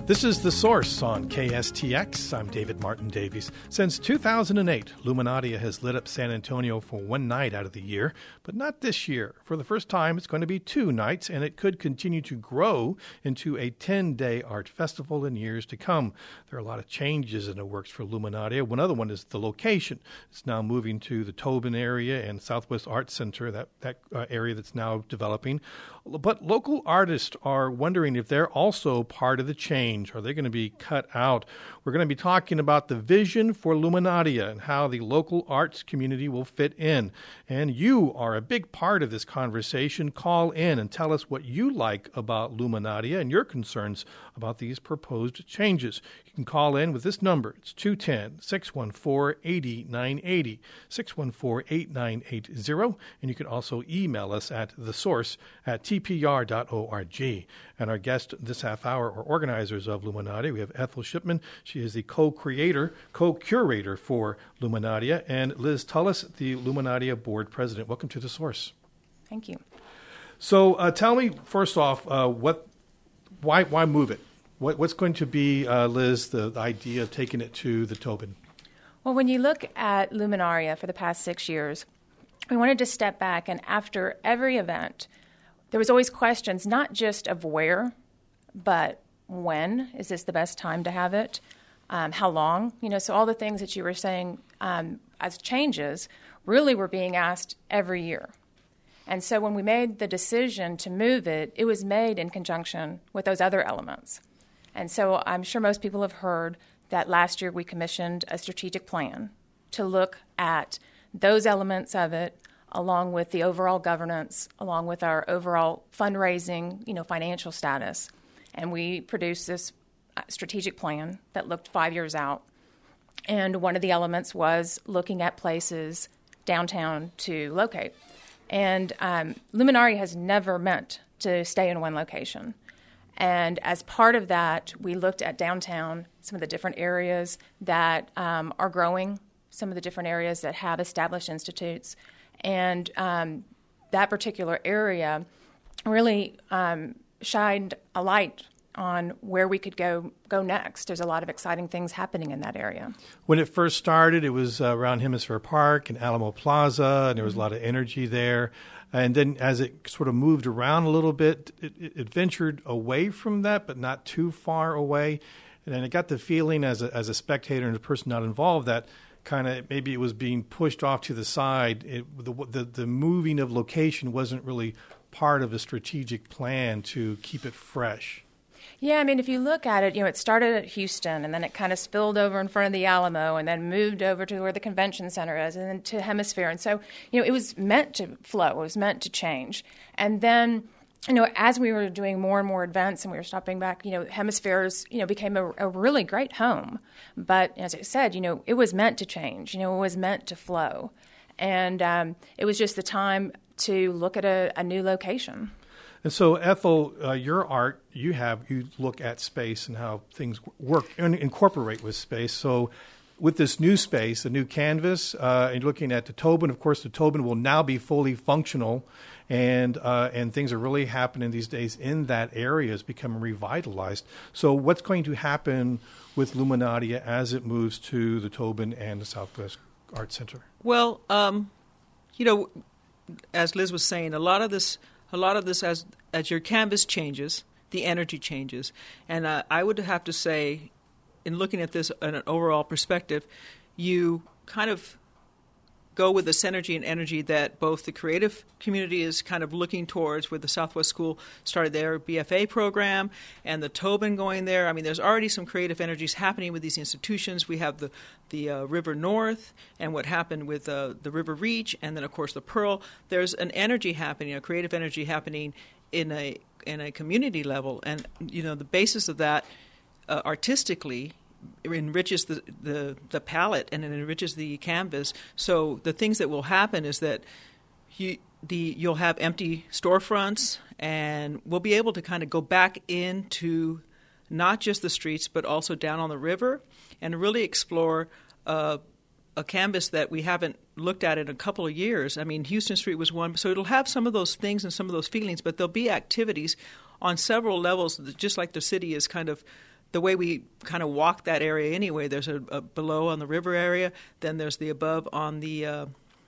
This is The Source on KSTX. I'm David Martin Davies. Since 2008, Luminaria has lit up San Antonio for one night out of the year, but not this year. For the first time, it's going to be 2 nights, and it could continue to grow into a 10-day art festival in years to come. There are a lot of changes in the works for Luminaria. One other one is the location. It's now moving to the Tobin area and Southwest Arts Center, that area that's now developing. But local artists are wondering if they're also part of the change. Are they going to be cut out? We're going to be talking about the vision for Luminaria and how the local arts community will fit in. And you are a big part of this conversation. Call in and tell us what you like about Luminaria and your concerns about these proposed changes. You can call in with this number. It's 210-614-8980, 614-8980. And you can also email us at thesource@tpr.org. And our guest this half hour are organizers of Luminaria. We have Ethel Shipman. She is the co-curator for Luminaria, and Liz Tullis, the Luminaria board president. Welcome to The Source. Thank you. So tell me, first off, why move it? What's going to be, Liz, the idea of taking it to the Tobin? Well, when you look at Luminaria for the past 6 years, we wanted to step back, and after every event, there was always questions, not just of where, but when is this the best time to have it? How long? So all the things that you were saying as changes really were being asked every year. And so when we made the decision to move it, it was made in conjunction with those other elements. And so I'm sure most people have heard that last year we commissioned a strategic plan to look at those elements of it, along with the overall governance, along with our overall fundraising, financial status. And we produced this strategic plan that looked 5 years out. And one of the elements was looking at places downtown to locate. And Luminaria has never meant to stay in one location. And as part of that, we looked at downtown, some of the different areas that are growing, some of the different areas that have established institutes. And that particular area really shined a light on where we could go next. There's a lot of exciting things happening in that area. When it first started, it was around Hemisphere Park and Alamo Plaza, and there was a lot of energy there. And then as it sort of moved around a little bit, it ventured away from that, but not too far away. And I got the feeling as a spectator and a person not involved that kind of maybe it was being pushed off to the side. The moving of location wasn't really part of a strategic plan to keep it fresh. Yeah, if you look at it, it started at Houston, and then it kind of spilled over in front of the Alamo, and then moved over to where the convention center is, and then to Hemisphere. And so, it was meant to flow. It was meant to change. And then, as we were doing more and more events and we were stopping back, Hemispheres, became a really great home. But as I said, it was meant to change. It was meant to flow. And it was just the time to look at a new location. And so, Ethel, your art, you look at space and how things work and incorporate with space. So with this new space, a new canvas, and looking at the Tobin, of course, the Tobin will now be fully functional, and things are really happening these days in that area. It's becoming revitalized. So what's going to happen with Luminaria as it moves to the Tobin and the Southwest Arts Center? Well, as Liz was saying, a lot of this as your canvas changes, the energy changes. And I would have to say, in looking at this in an overall perspective, you kind of go with the synergy and energy that both the creative community is kind of looking towards, where the Southwest School started their BFA program, and the Tobin going there. There's already some creative energies happening with these institutions. We have the River North and what happened with the River Reach, and then, of course, the Pearl. There's an energy happening, a creative energy happening in a community level. And, the basis of that artistically enriches the palette and it enriches the canvas. So the things that will happen is that you'll have empty storefronts, and we'll be able to kind of go back into not just the streets but also down on the river and really explore a canvas that we haven't looked at in a couple of years. Houston Street was one, so it'll have some of those things and some of those feelings, but there'll be activities on several levels, just like the city is kind of the way we kind of walk that area anyway. There's a below on the river area, then there's the above on the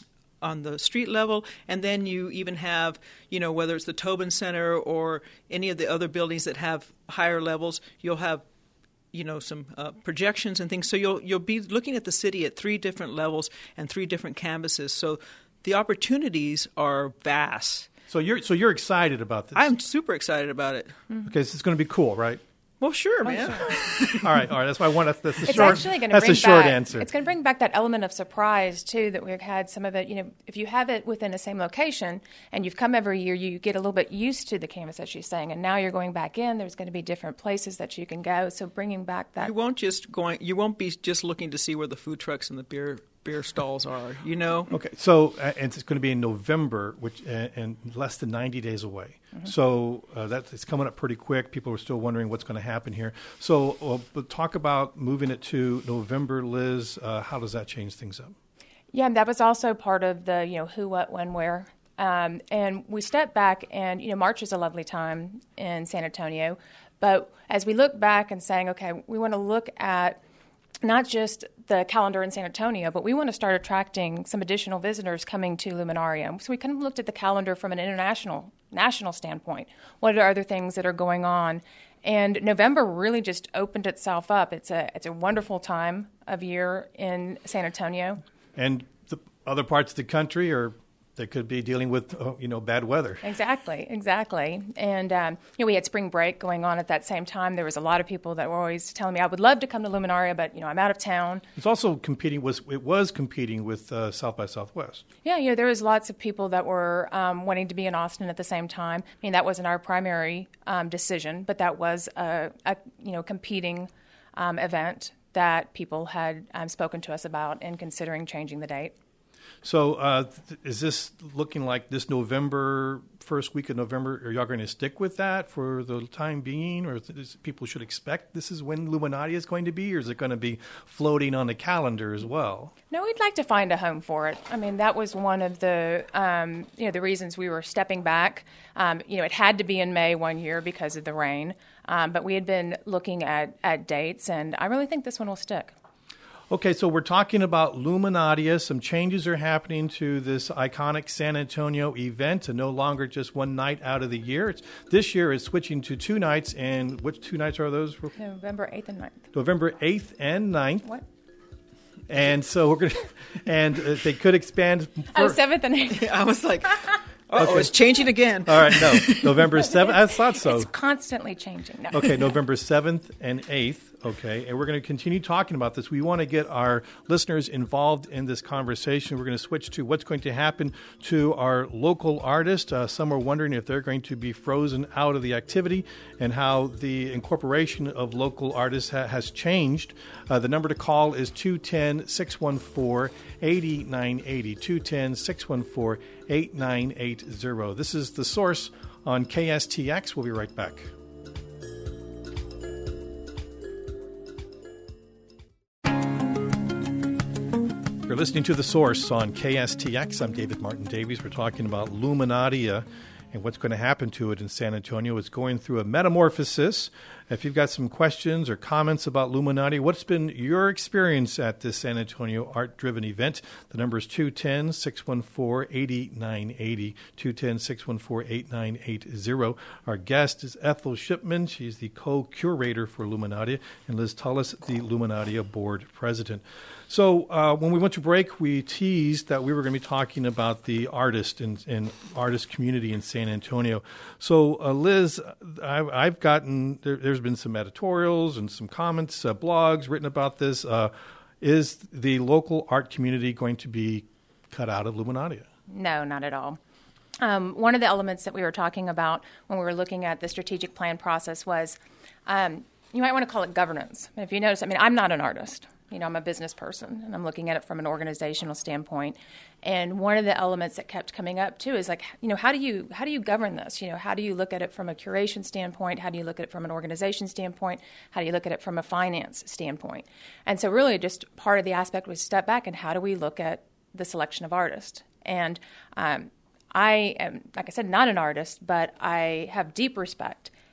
street level, and then you even have, whether it's the Tobin Center or any of the other buildings that have higher levels, you'll have some projections and things. So you'll be looking at the city at 3 different levels and 3 different canvases. So the opportunities are vast. So you're excited about this? I'm super excited about it. Okay, so it's going to be cool, right? Well, sure, man. Sure. All right. That's why I want. That's the it's short. Actually going to that's bring a short back, answer. It's going to bring back that element of surprise too. That we've had some of it. If you have it within the same location and you've come every year, you get a little bit used to the canvas, as she's saying, and now you're going back in. There's going to be different places that you can go. So bringing back that. You won't be just looking to see where the food trucks and the beer stalls are. Okay, so and it's going to be in November, which and less than 90 days away. Mm-hmm. So it's coming up pretty quick. People are still wondering what's going to happen here. So but talk about moving it to November, Liz. How does that change things up? Yeah, that was also part of the who, what, when, where. And we stepped back, and March is a lovely time in San Antonio. But as we look back and saying, okay, we want to look at not just the calendar in San Antonio, but we want to start attracting some additional visitors coming to Luminaria. So we kind of looked at the calendar from an national standpoint. What are other things that are going on? And November really just opened itself up. It's a wonderful time of year in San Antonio. And the other parts of the country they could be dealing with, bad weather. Exactly. And, we had spring break going on at that same time. There was a lot of people that were always telling me, I would love to come to Luminaria, but, I'm out of town. It's also competing with South by Southwest. Yeah, there was lots of people that were wanting to be in Austin at the same time. I mean, that wasn't our primary decision, but that was a competing event that people had spoken to us about and considering changing the date. So is this looking like this November, first week of November, are y'all going to stick with that for the time being? Or people should expect this is when Luminaria is going to be? Or is it going to be floating on the calendar as well? No, we'd like to find a home for it. I mean, that was one of the, the reasons we were stepping back. It had to be in May one year because of the rain. But we had been looking at dates, and I really think this one will stick. Okay, so we're talking about Luminaria. Some changes are happening to this iconic San Antonio event, and no longer just one night out of the year. This year is switching to 2 nights, and which 2 nights are those? November 8th and 9th. November 8th and 9th. What? And so we're going to, and they could expand. 7th and 8th. I was like, okay. It's changing again. All right, no. November 7th, I thought so. It's constantly changing. No. Okay, November 7th and 8th. Okay, and we're going to continue talking about this. We want to get our listeners involved in this conversation. We're going to switch to what's going to happen to our local artists. Some are wondering if they're going to be frozen out of the activity and how the incorporation of local artists has changed. The number to call is 210-614-8980, 210-614-8980. This is The Source on KSTX. We'll be right back. You're listening to The Source on KSTX. I'm David Martin Davies. We're talking about Luminaria and what's going to happen to it in San Antonio. It's going through a metamorphosis. If you've got some questions or comments about Luminaria, what's been your experience at this San Antonio art-driven event? The number is 210-614-8980, 210-614-8980. Our guest is Ethel Shipman. She's the co-curator for Luminaria, and Liz Tullis, the Luminaria board president. So when we went to break, we teased that we were going to be talking about the artist and artist community in San Antonio. So Liz, I've gotten, there's been some editorials and some comments, blogs written about this. Is the local art community going to be cut out of Luminaria? No, not at all. One of the elements that we were talking about when we were looking at the strategic plan process was, you might want to call it governance. If you notice, I'm not an artist. I'm a business person, and I'm looking at it from an organizational standpoint. And one of the elements that kept coming up too is how do you govern this? How do you look at it from a curation standpoint? How do you look at it from an organization standpoint? How do you look at it from a finance standpoint? And so really just part of the aspect was step back and how do we look at the selection of artists? And I am, like I said, not an artist, but I have deep respect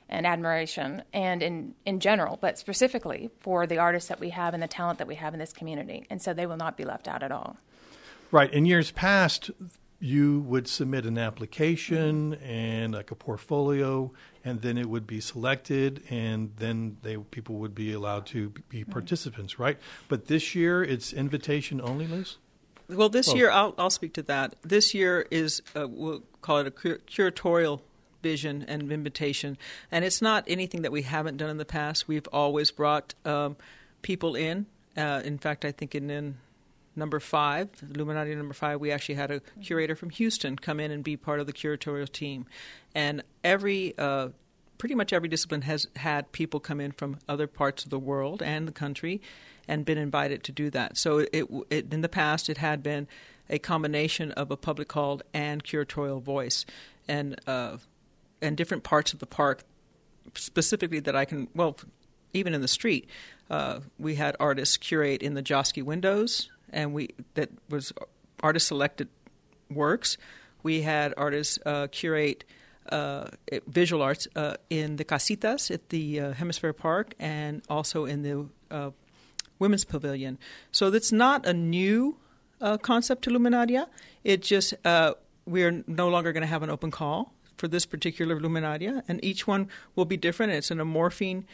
and admiration, and in general, but specifically for the artists that we have and the talent that we have in this community. And so they will not be left out at all. Right. In years past, you would submit an application and like a portfolio, and then it would be selected, and then people would be allowed to be participants, right? But this year, it's invitation only, Liz? Well, this year, I'll speak to that. This year is, we'll call it a curatorial vision and invitation. And it's not anything that we haven't done in the past. We've always brought people in. In fact, I think in number 5, Luminaria number 5, we actually had a curator from Houston come in and be part of the curatorial team. And pretty much every discipline has had people come in from other parts of the world and the country and been invited to do that. So it in the past, it had been a combination of a public called and curatorial voice. And different parts of the park, specifically that I can, well, even in the street, we had artists curate in the Josky windows, and that was artist-selected works. We had artists curate visual arts in the casitas at the Hemisphere Park and also in the Women's Pavilion. So that's not a new concept to Luminaria. It just, we're no longer going to have an open call for this particular Luminaria, and each one will be different. It's an amorphine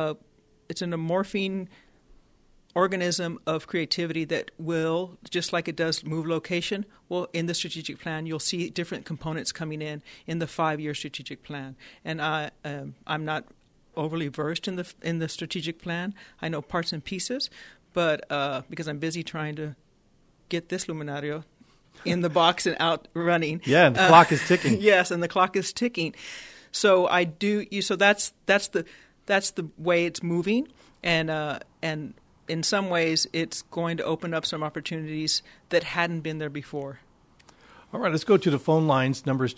organism of creativity that will, just like it does move location, well, in the strategic plan, you'll see different components coming in the 5-year strategic plan. And I'm not overly versed in the strategic plan. I know parts and pieces, but because I'm busy trying to get this Luminaria in the box and out running. Yeah, and the clock is ticking. Yes, and the clock is ticking. So So that's the way it's moving, and in some ways, it's going to open up some opportunities that hadn't been there before. All right, let's go to the phone lines. Numbers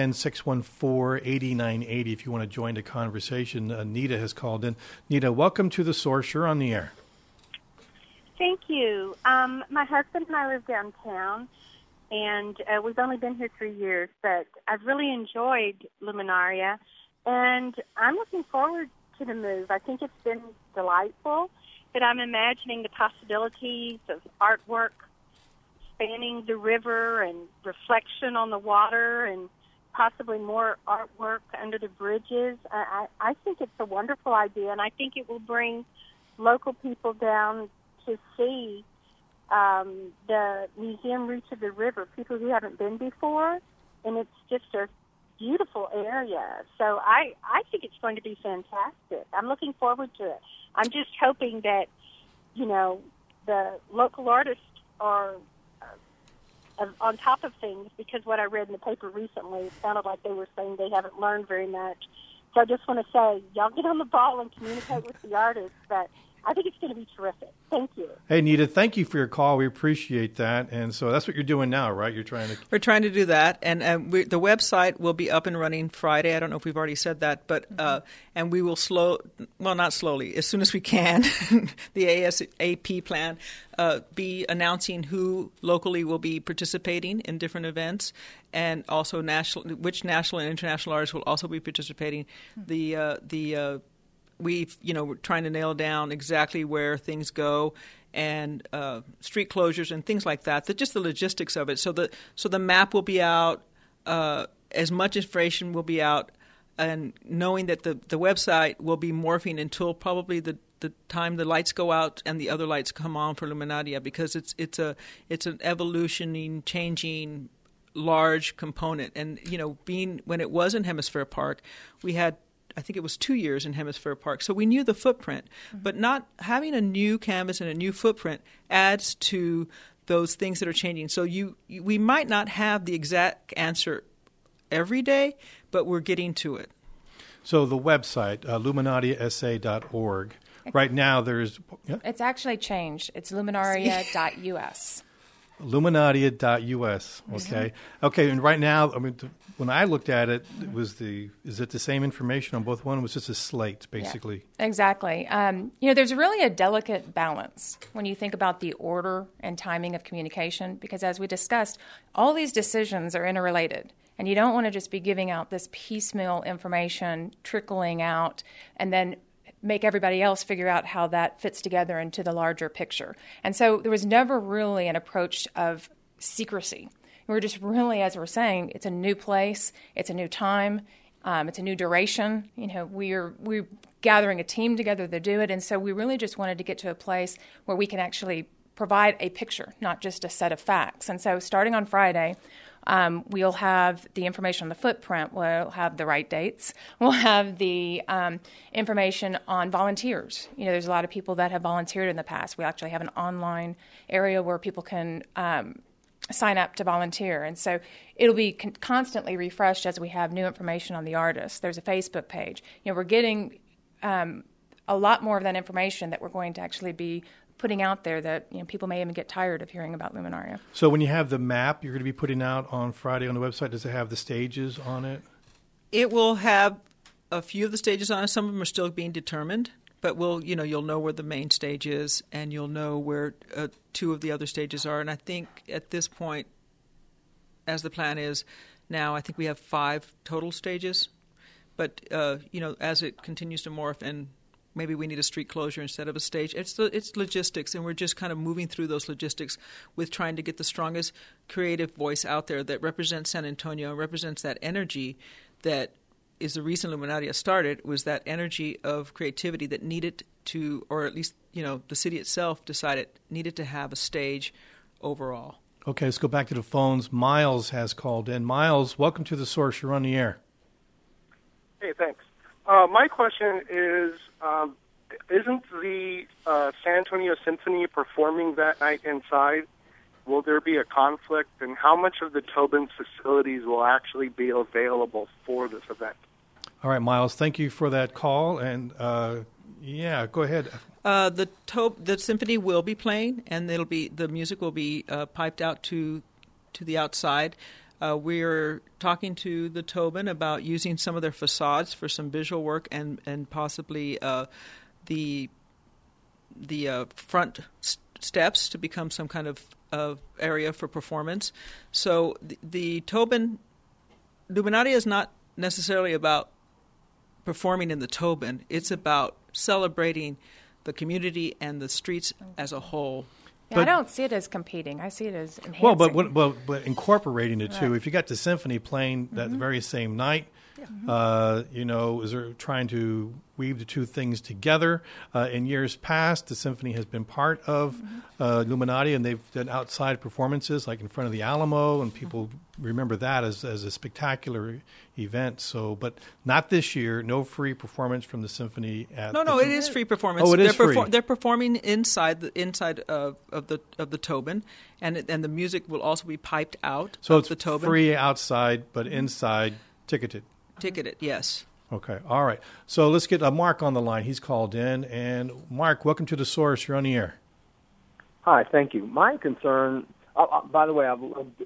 210-614-8980 if you want to join the conversation. Nita has called in. Nita, welcome to The Source. You're on the air. Thank you. My husband and I live downtown, and we've only been here 3 years, but I've really enjoyed Luminaria, and I'm looking forward to the move. I think it's been delightful, but I'm imagining the possibilities of artwork spanning the river and reflection on the water and possibly more artwork under the bridges. I think it's a wonderful idea, and I think it will bring local people down to see the museum Roots of the River, people who haven't been before, and it's just a beautiful area. So I think it's going to be fantastic. I'm looking forward to it. I'm just hoping that, the local artists are on top of things, because what I read in the paper recently, it sounded like they were saying they haven't learned very much. So I just want to say, y'all get on the ball and communicate with the artists, but I think it's going to be terrific. Thank you. Hey, Nita, thank you for your call. We appreciate that. And so that's what you're doing now, right? We're trying to do that. And the website will be up and running Friday. I don't know if we've already said that, but and we will not slowly, as soon as we can, the ASAP plan, be announcing who locally will be participating in different events, and also which national and international artists will also be participating. We're trying to nail down exactly where things go, and street closures and things like that. Just the logistics of it. So the map will be out. As much information will be out, and knowing that the website will be morphing until probably the time the lights go out and the other lights come on for Luminaria, because it's an evolutioning, changing, large component. And when it was in Hemisphere Park, we had, I think it was 2 years in Hemisphere Park. So we knew the footprint, but not having a new canvas and a new footprint adds to those things that are changing. So we might not have the exact answer every day, but we're getting to it. So the website, luminariasa.org, right now there's... Yeah? It's actually changed. It's luminaria.us. Luminaria.us. Okay. Mm-hmm. Okay. And right now, when I looked at it, is it the same information on both one? It was just a slate, basically. Yeah, exactly. There's really a delicate balance when you think about the order and timing of communication, because as we discussed, all these decisions are interrelated. And you don't want to just be giving out this piecemeal information, trickling out, and then make everybody else figure out how that fits together into the larger picture. And so there was never really an approach of secrecy. We're just really, as we're saying, it's a new place, it's a new time, it's a new duration. We're gathering a team together to do it, and so we really just wanted to get to a place where we can actually provide a picture, not just a set of facts. And so starting on Friday, we'll have the information on the footprint. We'll have the right dates. We'll have the information on volunteers. There's a lot of people that have volunteered in the past. We actually have an online area where people can sign up to volunteer. And so it'll be constantly refreshed as we have new information on the artists. There's a Facebook page. We're getting a lot more of that information that we're going to actually be putting out there that people may even get tired of hearing about Luminaria. So when you have the map you're going to be putting out on Friday on the website, does it have the stages on it? It will have a few of the stages on it. Some of them are still being determined, but you'll know where the main stage is, and you'll know where two of the other stages are. And I think at this point, as the plan is now, I think we have 5 total stages. But as it continues to morph, and maybe we need a street closure instead of a stage. It's logistics, and we're just kind of moving through those logistics with trying to get the strongest creative voice out there that represents San Antonio and represents that energy that is the reason Luminaria started, was that energy of creativity that needed to, or at least, the city itself decided needed to have a stage overall. Okay, let's go back to the phones. Miles has called in. Miles, welcome to The Source. You're on the air. Hey, thanks. My question is, isn't the San Antonio Symphony performing that night inside? Will there be a conflict? And how much of the Tobin facilities will actually be available for this event? All right, Miles, thank you for that call. And, go ahead. The symphony will be playing, and the music will be piped out to the outside. We're talking to the Tobin about using some of their facades for some visual work and possibly the front steps to become some kind of area for performance. So the Tobin, Luminaria is not necessarily about performing in the Tobin. It's about celebrating the community and the streets as a whole. Yeah, I don't see it as competing. I see it as enhancing. But incorporating it too. Right. If you got the symphony playing that very same night, is there trying to weave the two things together? In years past, the symphony has been part of Luminaria, and they've done outside performances, like in front of the Alamo, and people remember that as a spectacular event. So, but not this year. No free performance from the symphony. No, it is free performance. Oh, it is free. They're performing inside of the Tobin, and the music will also be piped out. So of the Tobin. It's free outside, but inside ticketed. Ticketed, yes. Okay, all right. So let's get Mark on the line. He's called in. And Mark, welcome to The Source. You're on the air. Hi, thank you. My concern, by the way, I've loved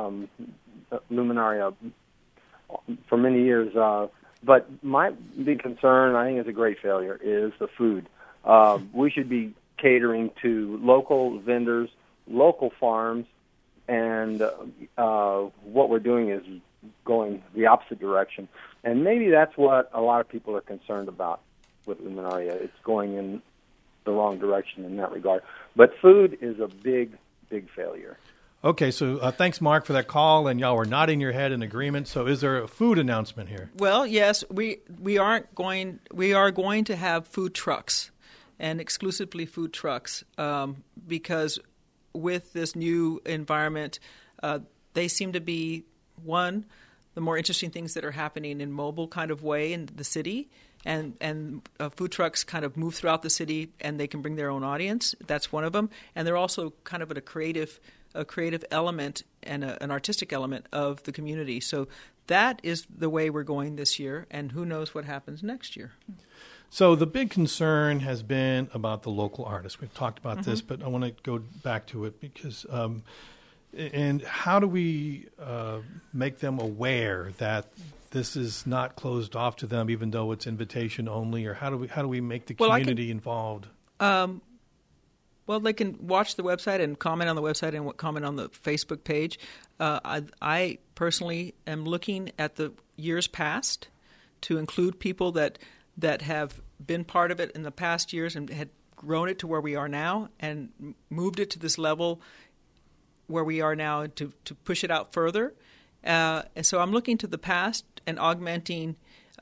Luminaria for many years, but my big concern, I think it's a great failure, is the food. We should be catering to local vendors, local farms, and what we're doing is going the opposite direction. And maybe that's what a lot of people are concerned about with Luminaria. It's going in the wrong direction in that regard. But food is a big, big failure. Okay, so thanks, Mark, for that call, and y'all were nodding your head in agreement. So is there a food announcement here? Well, yes, we are going to have food trucks, and exclusively food trucks, because with this new environment, they seem to be, one, the more interesting things that are happening in mobile kind of way in the city, and food trucks kind of move throughout the city, and they can bring their own audience. That's one of them, and they're also kind of a creative element and an artistic element of the community. So that is the way we're going this year, and who knows what happens next year. So the big concern has been about the local artists. We've talked about this, but I want to go back to it because and how do we make them aware that this is not closed off to them, even though it's invitation only, or how do we make the community involved? Well, they can watch the website and comment on the website and comment on the Facebook page. I personally am looking at the years past to include people that have been part of it in the past years and had grown it to where we are now and moved it to this level where we are now to push it out further. And so I'm looking to the past and augmenting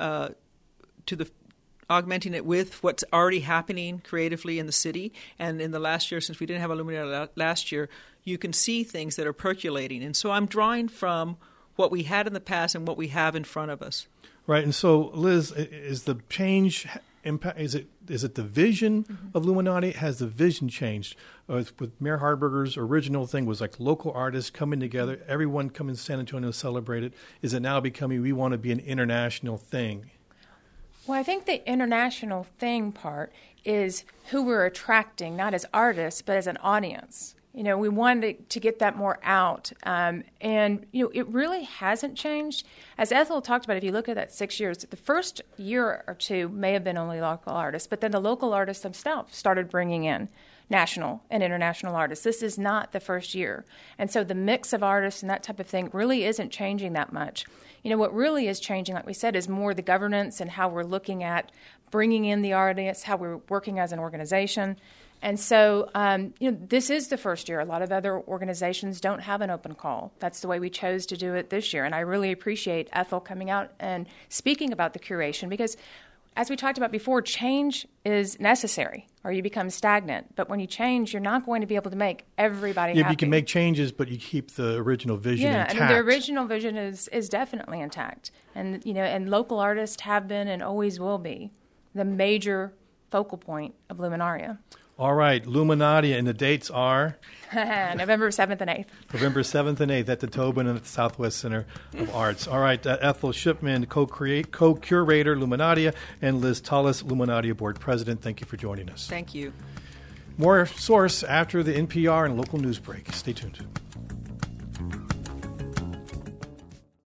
it with what's already happening creatively in the city. And in the last year, since we didn't have Illuminaria last year, you can see things that are percolating. And so I'm drawing from what we had in the past and what we have in front of us. Right. And so, Liz, is the change impact? Is it the vision of Luminati? Has the vision changed? With Mayor Hardberger's original thing was like local artists coming together, everyone coming to San Antonio to celebrate it. Is it now becoming we want to be an international thing? Well, I think the international thing part is who we're attracting, not as artists, but as an audience. We wanted to get that more out. And, it really hasn't changed. As Ethel talked about, if you look at that 6 years, the first year or two may have been only local artists, but then the local artists themselves started bringing in national and international artists. This is not the first year. And so the mix of artists and that type of thing really isn't changing that much. What really is changing, like we said, is more the governance and how we're looking at bringing in the artists, how we're working as an organization. And so, this is the first year. A lot of other organizations don't have an open call. That's the way we chose to do it this year. And I really appreciate Ethel coming out and speaking about the curation because, as we talked about before, change is necessary or you become stagnant. But when you change, you're not going to be able to make everybody happy. You can make changes, but you keep the original vision intact. Yeah, the original vision is definitely intact. And, and local artists have been and always will be the major focal point of Luminaria. All right, Luminaria, and the dates are? November 7th and 8th. November 7th and 8th at the Tobin and at the Southwest Center of Arts. All right, Ethel Shipman, co-curator, Luminaria, and Liz Tullis, Luminaria Board President. Thank you for joining us. Thank you. More Source after the NPR and local news break. Stay tuned.